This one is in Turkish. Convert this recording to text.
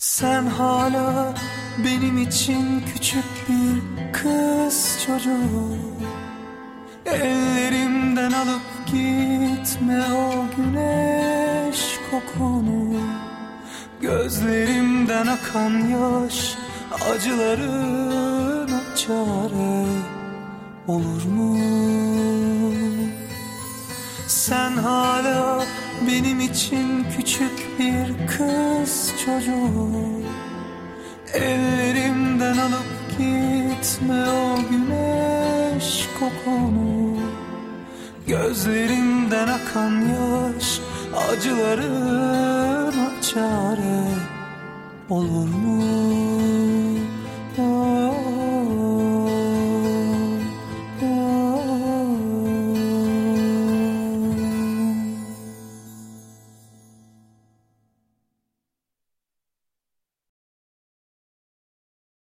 Sen hala benim için küçük bir kız çocuğu. Ellerimden alıp gitme o güneş kokunu. Gözlerimden akan yaş acılarına çare olur mu? Sen hala benim için küçük bir kız çocuğu. Ellerimden alıp gitme o güneş kokunu. Gözlerimden akan yaş acılarına çare olur mu?